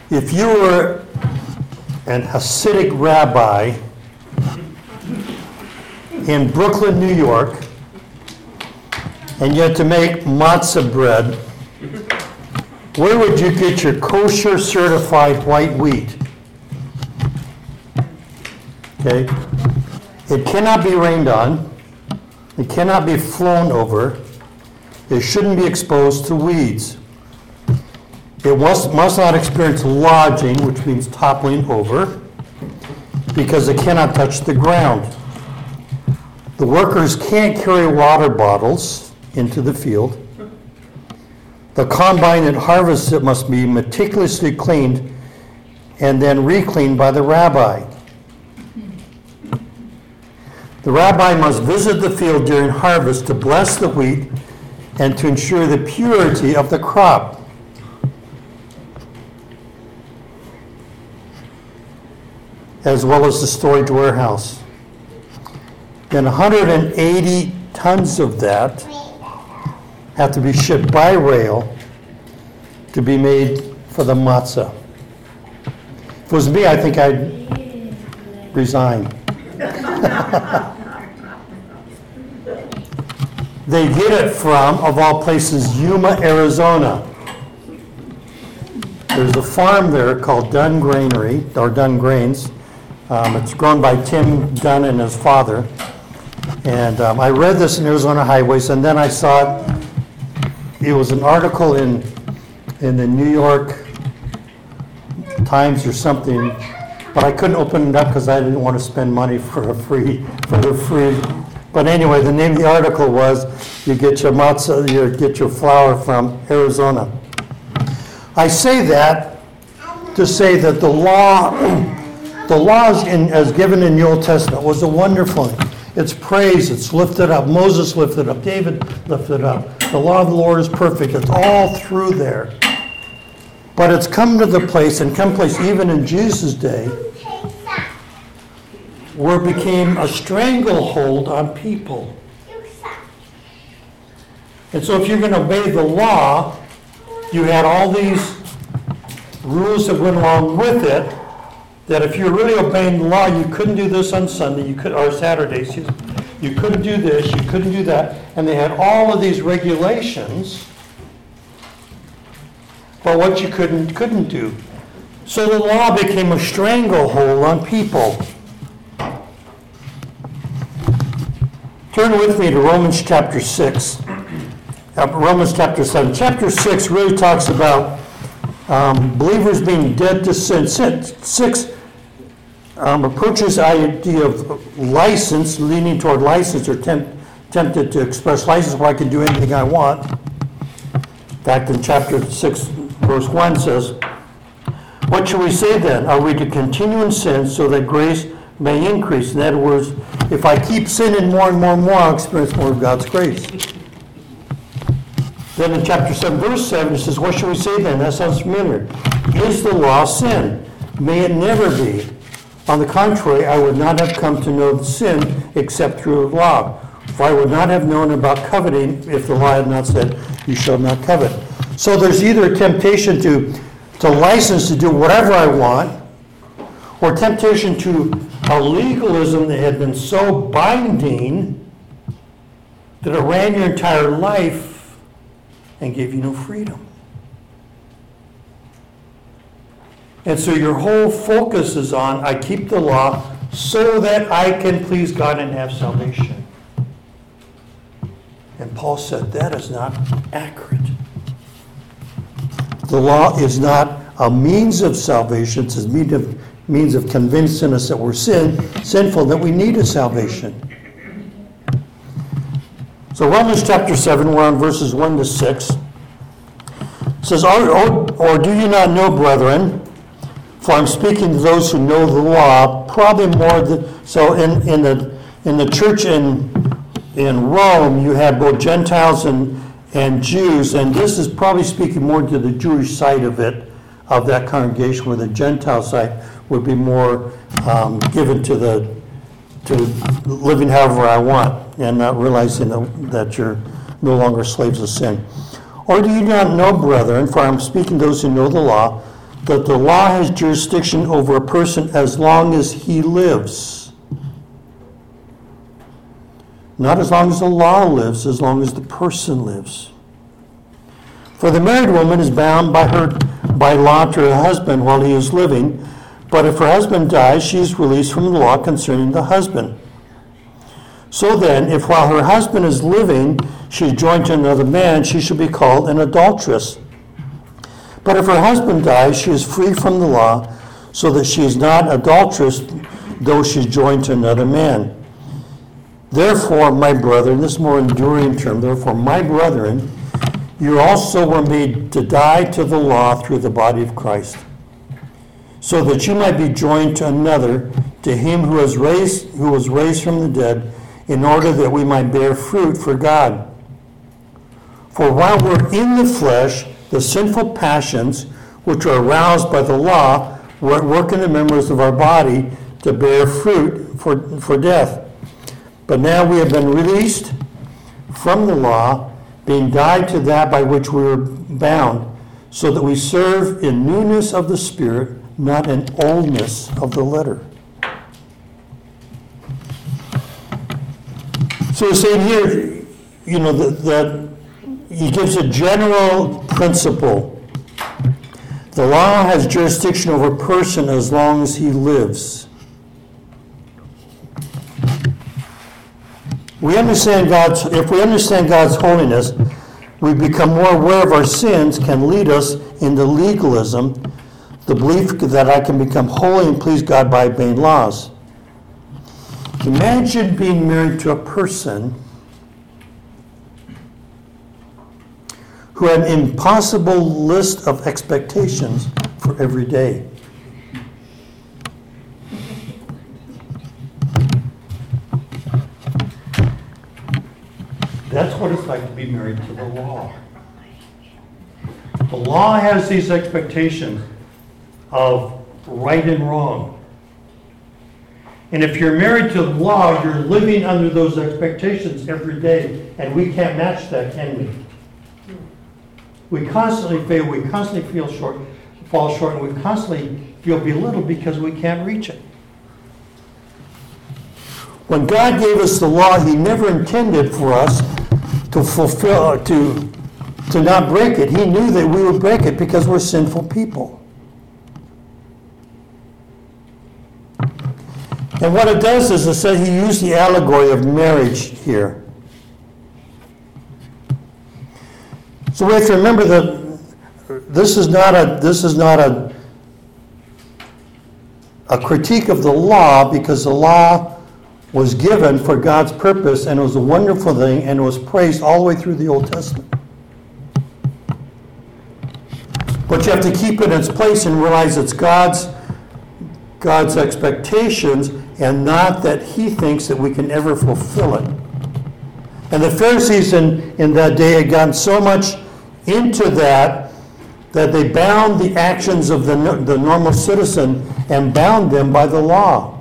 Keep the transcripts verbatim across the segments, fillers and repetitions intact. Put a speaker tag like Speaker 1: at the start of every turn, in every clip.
Speaker 1: If you were an Hasidic rabbi in Brooklyn, New York, and you had to make matzah bread, where would you get your kosher certified white wheat? Okay? It cannot be rained on. It cannot be flown over. It shouldn't be exposed to weeds. It must, must not experience lodging, which means toppling over, because it cannot touch the ground. The workers can't carry water bottles into the field. The combine that harvests it must be meticulously cleaned and then re-cleaned by the rabbi. The rabbi must visit the field during harvest to bless the wheat and to ensure the purity of the crop. As well as the storage warehouse. Then one hundred eighty tons of that have to be shipped by rail to be made for the matzah. If it was me, I think I'd resign. They get it from, of all places, Yuma, Arizona. There's a farm there called Dunn Granary, or Dunn Grains. Um, it's grown by Tim Dunn and his father. And um, I read this in Arizona Highways, and then I saw it. It was an article in in the New York Times or something, but I couldn't open it up because I didn't want to spend money for a free for the free. But anyway, the name of the article was "You get your matzah, you get your flour from Arizona." I say that to say that the law, the laws in, as given in the Old Testament was a wonderful thing. It's praised, it's lifted up. Moses lifted up, David lifted up. The law of the Lord is perfect. It's all through there. But it's come to the place, and come place even in Jesus' day, where it became a stranglehold on people. And so if you're going to obey the law, you had all these rules that went along with it, that if you're really obeying the law, you couldn't do this on Sunday, you could, or Saturday, excuse me. You couldn't do this, you couldn't do that. And they had all of these regulations for what you couldn't couldn't do. So the law became a stranglehold on people. Turn with me to Romans chapter six. Uh, Romans chapter seven. Chapter six really talks about um, believers being dead to sin. sin six um, approaches the idea of license, leaning toward license, or tempt, tempted to express license where I can do anything I want. In fact, in chapter six, verse one says, "What shall we say then? Are we to continue in sin so that grace may increase?" In other words, if I keep sinning more and more and more, I'll experience more of God's grace. Then in chapter seven, verse seven, it says, "What shall we say then?" That sounds familiar. "Is the law sin? May it never be. On the contrary, I would not have come to know sin except through the law. For I would not have known about coveting if the law had not said, 'You shall not covet.'" So there's either a temptation to, to license to do whatever I want, or temptation to a legalism that had been so binding that it ran your entire life and gave you no freedom. And so your whole focus is on, I keep the law so that I can please God and have salvation. And Paul said that is not accurate. The law is not a means of salvation. It's a means of, means of convincing us that we're sin, sinful, that we need a salvation. So Romans chapter seven, we're on verses one to six. It says, or, or, or do you not know, brethren, for I'm speaking to those who know the law, probably more than, so in, in the in the church in in Rome, you had both Gentiles and, and Jews, and this is probably speaking more to the Jewish side of it, of that congregation, where the Gentile side would be more um, given to the to living however I want, and not realizing that, that you're no longer slaves of sin. Or do you not know, brethren, for I'm speaking to those who know the law, that the law has jurisdiction over a person as long as he lives. Not as long as the law lives, as long as the person lives. For the married woman is bound by her by law to her husband while he is living, but if her husband dies, she is released from the law concerning the husband. So then, if while her husband is living, she is joined to another man, she shall be called an adulteress. But if her husband dies, she is free from the law, so that she is not adulteress, though she is joined to another man. Therefore, my brethren, this is a more enduring term, therefore, my brethren, you also were made to die to the law through the body of Christ, so that you might be joined to another, to him who was raised, who was raised from the dead, in order that we might bear fruit for God. For while we're in the flesh, the sinful passions, which are aroused by the law, were at work in the members of our body to bear fruit for, for death. But now we have been released from the law, being died to that by which we were bound, so that we serve in newness of the Spirit, not in oldness of the letter. So he's saying here, you know, that, that he gives a general principle. The law has jurisdiction over a person as long as he lives. We understand God's, if we understand God's holiness, we become more aware of our sins can lead us into legalism, the belief that I can become holy and please God by obeying laws. Imagine being married to a person who had an impossible list of expectations for every day. That's what it's like to be married to the law. The law has these expectations of right and wrong. And if you're married to the law, you're living under those expectations every day, and we can't match that, can we? We constantly fail, we constantly feel short, fall short, and we constantly feel belittled because we can't reach it. When God gave us the law, He never intended for us to fulfill, to, to not break it. He knew that we would break it because we're sinful people. And what it does is it says He used the allegory of marriage here. So we have to remember that this is not a this is not a a critique of the law, because the law was given for God's purpose, and it was a wonderful thing, and it was praised all the way through the Old Testament. But you have to keep it in its place and realize it's God's God's expectations, and not that He thinks that we can ever fulfill it. And the Pharisees in, in that day had gotten so much into that that they bound the actions of the, the normal citizen and bound them by the law.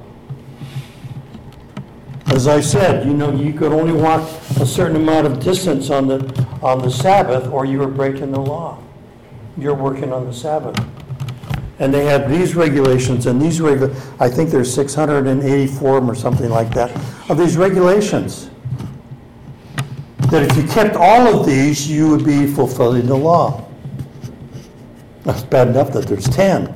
Speaker 1: As I said, you know, you could only walk a certain amount of distance on the on the Sabbath, or you were breaking the law. You're working on the Sabbath. And they had these regulations and these regula- I think there's six hundred eighty-four of them or something like that, of these regulations. That if you kept all of these, you would be fulfilling the law. That's bad enough that there's ten.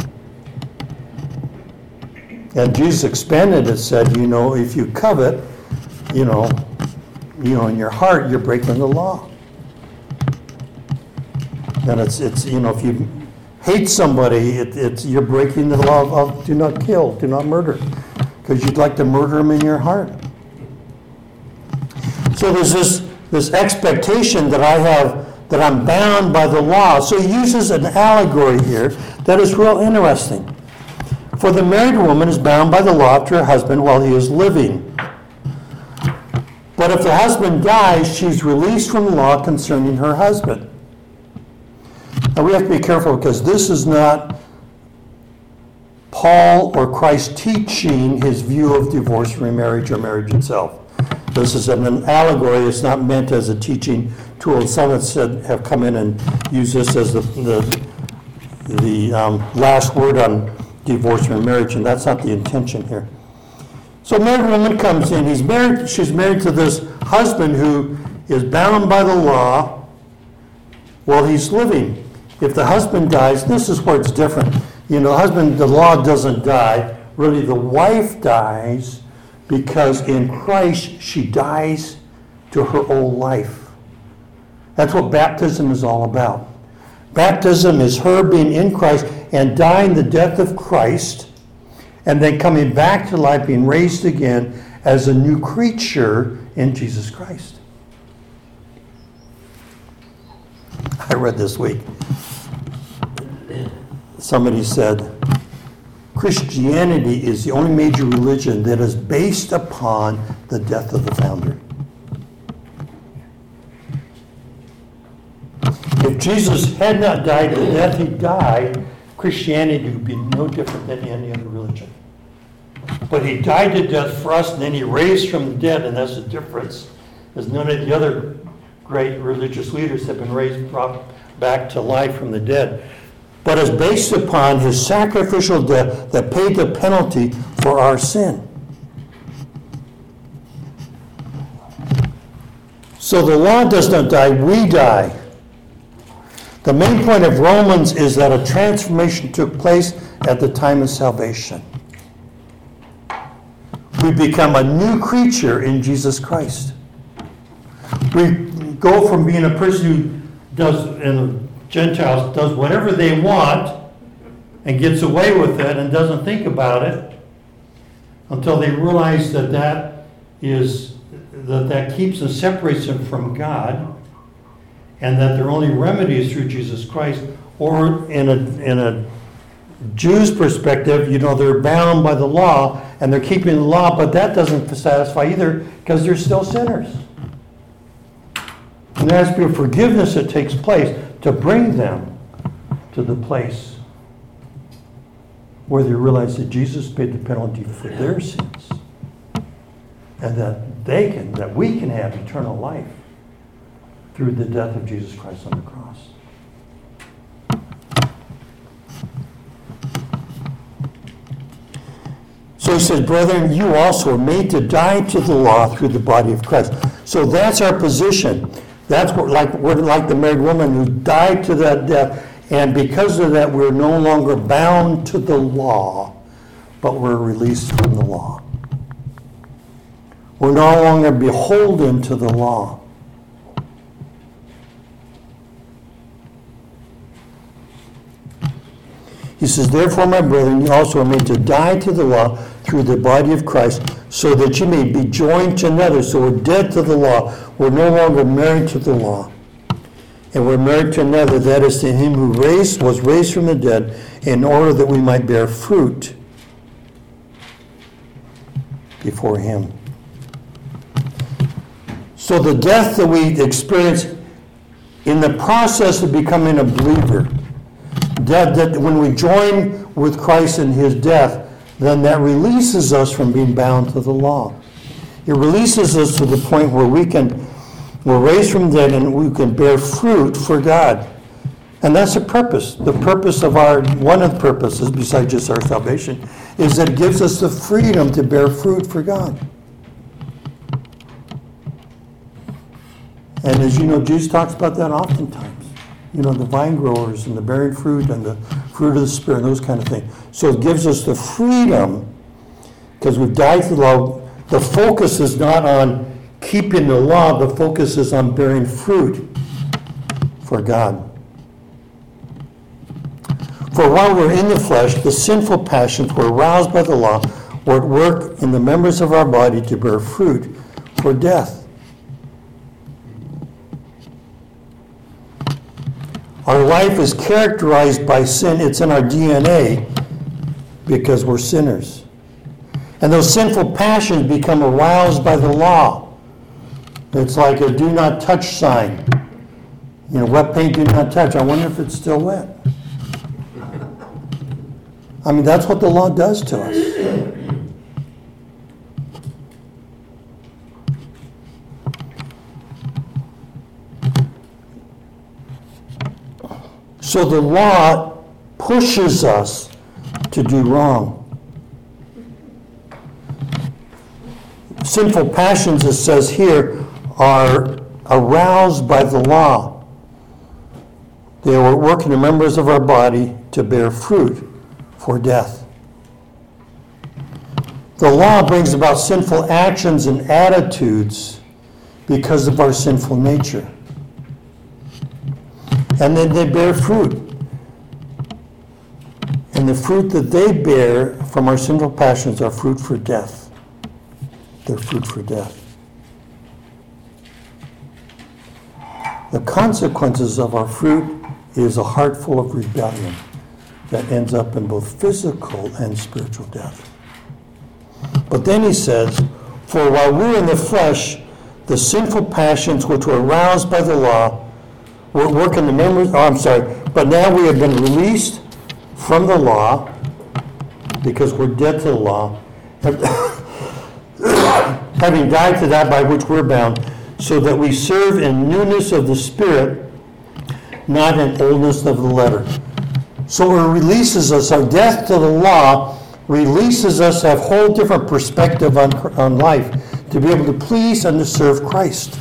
Speaker 1: And Jesus expanded it, said, you know, if you covet, you know, you know, in your heart, you're breaking the law. And it's, it's you know, if you hate somebody, it, it's you're breaking the law of, of do not kill, do not murder, because you'd like to murder them in your heart. So there's this this expectation that I have, that I'm bound by the law. So he uses an allegory here that is real interesting. For the married woman is bound by the law to her husband while he is living. But if the husband dies, she's released from the law concerning her husband. Now we have to be careful, because this is not Paul or Christ teaching his view of divorce, remarriage, or marriage itself. This is an allegory. It's not meant as a teaching tool. Some have said, have come in and used this as the, the the um, last word on divorce or marriage, and that's not the intention here. So a married woman comes in. He's married. She's married to this husband who is bound by the law while he's living. If the husband dies, this is where it's different. You know, husband, the law doesn't die. Really, the wife dies because in Christ she dies to her old life. That's what baptism is all about. Baptism is her being in Christ and dying the death of Christ, and then coming back to life, being raised again as a new creature in Jesus Christ. I read this week, somebody said, Christianity is the only major religion that is based upon the death of the founder. If Jesus had not died the death he died, Christianity would be no different than any other religion. But he died to death for us, and then he raised from the dead, and that's the difference. As none of the other great religious leaders have been raised, brought back to life from the dead. But it's based upon his sacrificial death that paid the penalty for our sin. So the law does not die, we die. The main point of Romans is that a transformation took place at the time of salvation. We become a new creature in Jesus Christ. We go from being a person who does, and Gentiles does whatever they want and gets away with it and doesn't think about it until they realize that that is that that keeps and separates them from God, and that their only remedy is through Jesus Christ. Or in a in a Jew's perspective, you know, they're bound by the law and they're keeping the law, but that doesn't satisfy either because they're still sinners. And there has to be a forgiveness that takes place to bring them to the place where they realize that Jesus paid the penalty for their sins, and that they can, that we can have eternal life through the death of Jesus Christ on the cross. So he says, brethren, you also are made to die to the law through the body of Christ. So that's our position. That's what, like, we're like the married woman who died to that death. And because of that, we're no longer bound to the law, but we're released from the law. We're no longer beholden to the law. He says, therefore, my brethren, you also are made to die to the law through the body of Christ, so that you may be joined to another. So we're dead to the law. We're no longer married to the law. And we're married to another, that is to him who raised, was raised from the dead, in order that we might bear fruit before him. So the death that we experience in the process of becoming a believer, That, that when we join with Christ in his death, then that releases us from being bound to the law. It releases us to the point where we can, we're raised from the dead and we can bear fruit for God. And that's the purpose. The purpose of our, one of the purposes, besides just our salvation, is that it gives us the freedom to bear fruit for God. And as you know, Jesus talks about that oftentimes. You know, the vine growers and the bearing fruit and the fruit of the Spirit and those kind of things. So it gives us the freedom, because we've died to the law. The focus is not on keeping the law. The focus is on bearing fruit for God. For while we're in the flesh, the sinful passions were aroused by the law, were at work in the members of our body to bear fruit for death. Our life is characterized by sin. It's in our D N A because we're sinners. And those sinful passions become aroused by the law. It's like a do not touch sign. You know, wet paint, do not touch. I wonder if it's still wet. I mean, that's what the law does to us. So the law pushes us to do wrong. Sinful passions, it says here, are aroused by the law. They are working the members of our body to bear fruit for death. The law brings about sinful actions and attitudes because of our sinful nature. And then they bear fruit. And the fruit that they bear from our sinful passions are fruit for death. They're fruit for death. The consequences of our fruit is a heart full of rebellion that ends up in both physical and spiritual death. But then he says, for while we're in the flesh, the sinful passions which were aroused by the law were working the members, oh, I'm sorry, but now we have been released from the law because we're dead to the law, having died to that by which we're bound, so that we serve in newness of the Spirit, not in oldness of the letter. So it releases us, our death to the law releases us to have a whole different perspective on, on life, to be able to please and to serve Christ.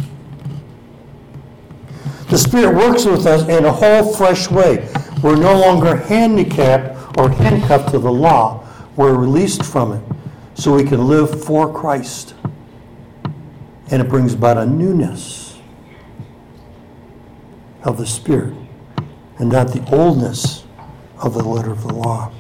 Speaker 1: The Spirit works with us in a whole fresh way. We're no longer handicapped or handcuffed to the law. We're released from it so we can live for Christ. And it brings about a newness of the Spirit and not the oldness of the letter of the law.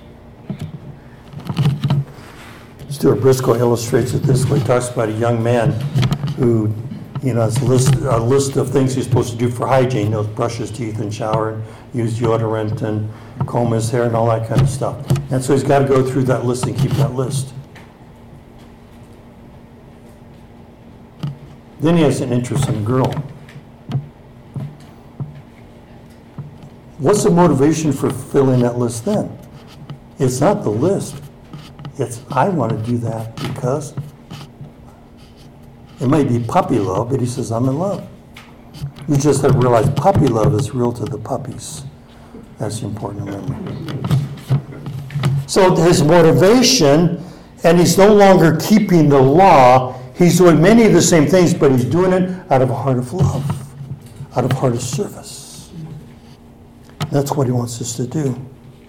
Speaker 1: Stuart Briscoe illustrates it this way. He talks about a young man who, you know, has a list, a list of things he's supposed to do for hygiene. You know, brush his teeth and shower and use deodorant and comb his hair and all that kind of stuff. And so he's got to go through that list and keep that list. Then he has an interest in a girl. What's the motivation for filling that list then? It's not the list. It's, I want to do that because it may be puppy love, but he says, I'm in love. You just have to realize puppy love is real to the puppies. That's important to remember. So his motivation, and he's no longer keeping the law. He's doing many of the same things, but he's doing it out of a heart of love, out of a heart of service. That's what he wants us to do.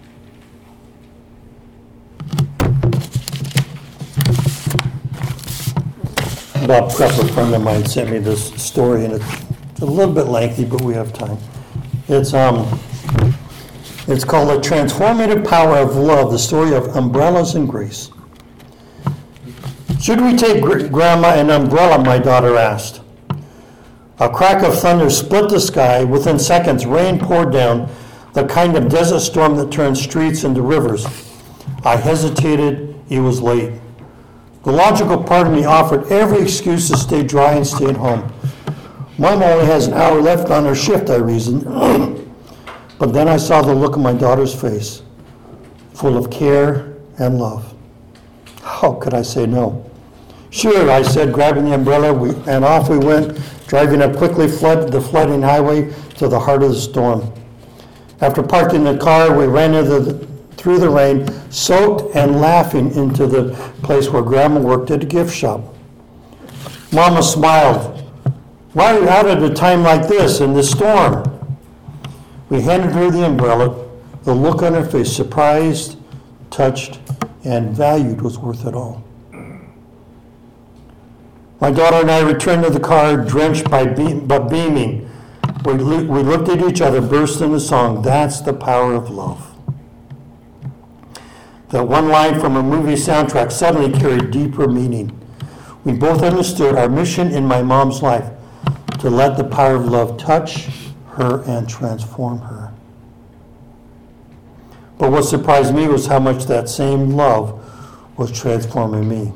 Speaker 1: Bob Prep, a friend of mine, sent me this story, and it's a little bit lengthy, but we have time. It's um, it's called The Transformative Power of Love, the story of umbrellas and grace. Should we take Grandma an umbrella, my daughter asked. A crack of thunder split the sky. Within seconds, rain poured down, the kind of desert storm that turns streets into rivers. I hesitated. It was late. The logical part of me offered every excuse to stay dry and stay at home. Mom only has an hour left on her shift, I reasoned. But then I saw the look on my daughter's face, full of care and love. How could I say no? Sure, I said, grabbing the umbrella, we, and off we went, driving up quickly flood the flooding highway to the heart of the storm. After parking the car, we ran into the, through the rain, soaked and laughing into the place where Grandma worked at a gift shop. Mama smiled. Why are you out at a time like this in the storm? We handed her the umbrella. The look on her face, surprised, touched, and valued, was worth it all. My daughter and I returned to the car, drenched by be- but beaming. We, lo- we looked at each other, burst into song. That's the power of love. That one line from a movie soundtrack suddenly carried deeper meaning. We both understood our mission in my mom's life, to let the power of love touch her and transform her. But what surprised me was how much that same love was transforming me.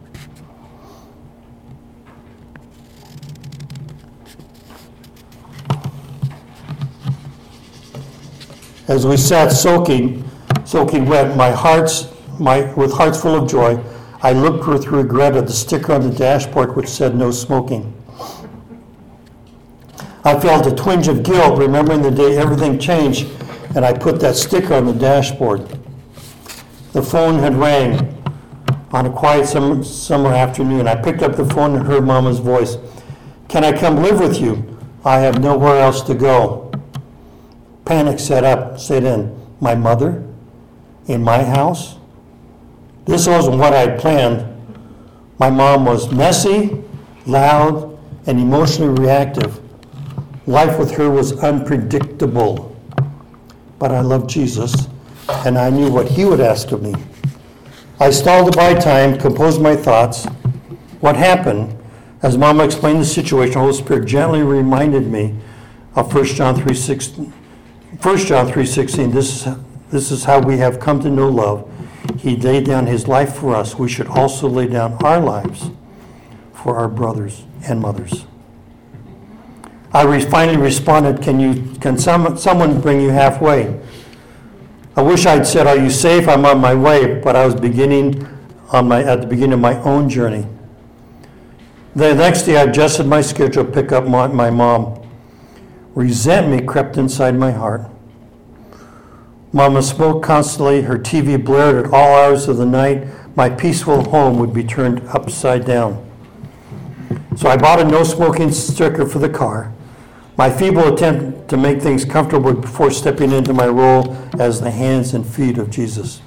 Speaker 1: As we sat soaking, soaking wet, my hearts, my with hearts full of joy, I looked with regret at the sticker on the dashboard which said no smoking. I felt a twinge of guilt, remembering the day everything changed and I put that sticker on the dashboard. The phone had rang on a quiet summer, summer afternoon. I picked up the phone and heard Mama's voice. "Can I come live with you? I have nowhere else to go." Panic set up, set in. My mother? In my house? This wasn't what I'd planned. My mom was messy, loud, and emotionally reactive. Life with her was unpredictable. But I loved Jesus, and I knew what he would ask of me. I stalled to buy time, composed my thoughts. What happened? As Mama explained the situation, the Holy Spirit gently reminded me of First John three sixteen. First John three sixteen, this is, this is how we have come to know love. He laid down his life for us. We should also lay down our lives for our brothers and mothers. I re- finally responded, can you, can some, someone bring you halfway? I wish I'd said, are you safe? I'm on my way, but I was beginning on my, at the beginning of my own journey. The next day I adjusted my schedule to pick up my, my mom. Resentment crept inside my heart. Mama spoke constantly. Her T V blared at all hours of the night. My peaceful home would be turned upside down. So I bought a no smoking sticker for the car. My feeble attempt to make things comfortable before stepping into my role as the hands and feet of Jesus.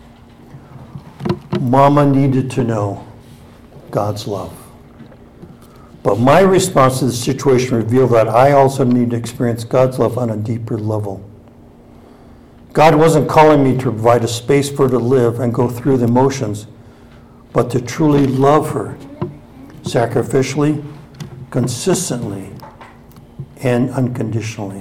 Speaker 1: Mama needed to know God's love. But my response to the situation revealed that I also need to experience God's love on a deeper level. God wasn't calling me to provide a space for her to live and go through the motions, but to truly love her, sacrificially, consistently, and unconditionally.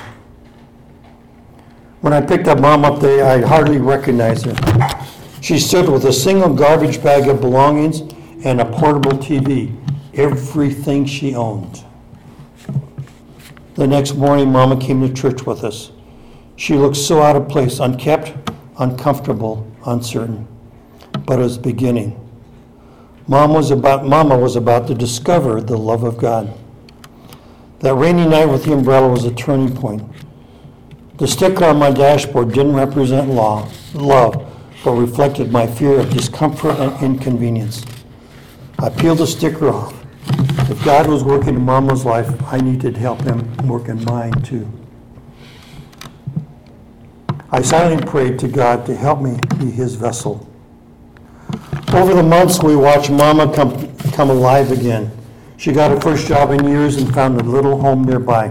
Speaker 1: When I picked up Mom up there, I hardly recognized her. She stood with a single garbage bag of belongings and a portable T V. Everything she owned. The next morning, Mama came to church with us. She looked so out of place, unkept, uncomfortable, uncertain. But it was beginning. Mom was about, Mama was about to discover the love of God. That rainy night with the umbrella was a turning point. The sticker on my dashboard didn't represent law, love, but reflected my fear of discomfort and inconvenience. I peeled the sticker off. If God was working in Mama's life, I needed to help him work in mine too. I silently prayed to God to help me be his vessel. Over the months, we watched Mama come, come alive again. She got her first job in years and found a little home nearby.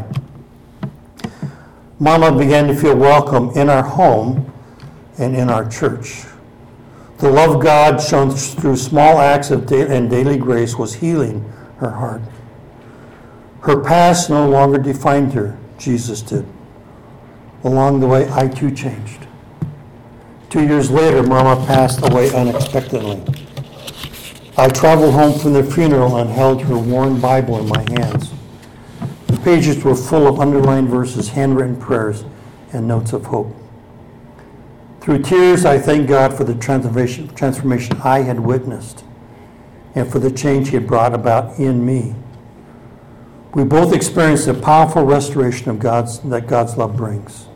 Speaker 1: Mama began to feel welcome in our home and in our church. The love of God shown through small acts of da- and daily grace was healing her heart. Her past no longer defined her, Jesus did. Along the way, I too changed. Two years later, Mama passed away unexpectedly. I traveled home from the funeral and held her worn Bible in my hands. The pages were full of underlined verses, handwritten prayers, and notes of hope. Through tears, I thank God for the transformation, transformation I had witnessed and for the change he had brought about in me. We both experienced the powerful restoration of God's, that God's love brings.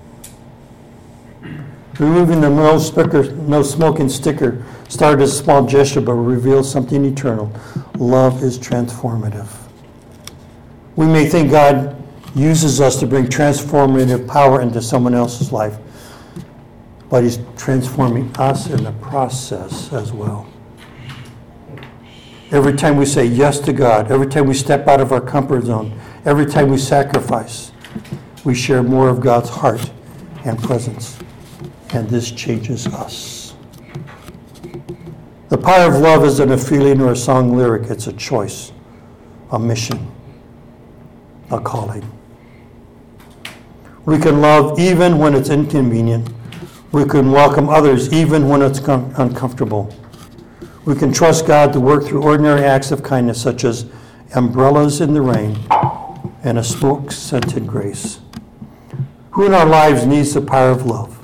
Speaker 1: Removing the no, sticker, no smoking sticker started as a small gesture but revealed something eternal. Love is transformative. We may think God uses us to bring transformative power into someone else's life, but he's transforming us in the process as well. Every time we say yes to God, every time we step out of our comfort zone, every time we sacrifice, we share more of God's heart and presence. And this changes us. The power of love isn't a feeling or a song lyric, it's a choice, a mission, a calling. We can love even when it's inconvenient. We can welcome others even when it's com- uncomfortable. We can trust God to work through ordinary acts of kindness such as umbrellas in the rain and a smoke-scented grace. Who in our lives needs the power of love?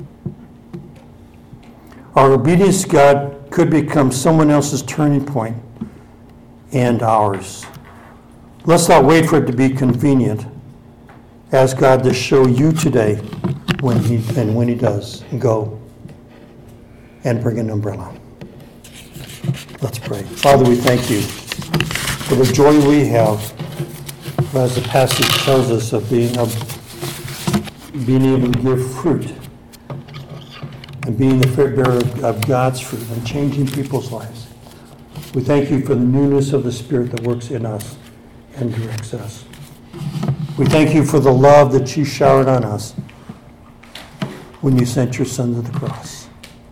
Speaker 1: Our obedience to God could become someone else's turning point and ours. Let's not wait for it to be convenient. Ask God to show you today when he, and when he does, go and bring an umbrella. Let's pray. Father, we thank you for the joy we have, as the passage tells us, of being, of being able to give fruit and being the fruit bearer of, of God's fruit and changing people's lives. We thank you for the newness of the Spirit that works in us and directs us. We thank you for the love that you showered on us when you sent your Son to the cross.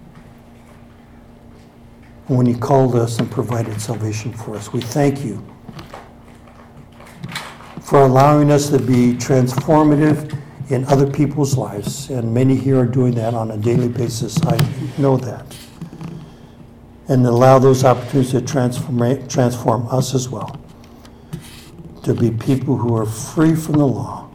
Speaker 1: And when he called us and provided salvation for us. We thank you for allowing us to be transformative in other people's lives. And many here are doing that on a daily basis. I know that. And allow those opportunities to transform, transform us as well. To be people who are free from the law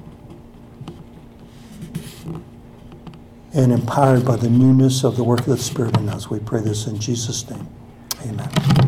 Speaker 1: and empowered by the newness of the work of the Spirit in us. We pray this in Jesus' name. Amen.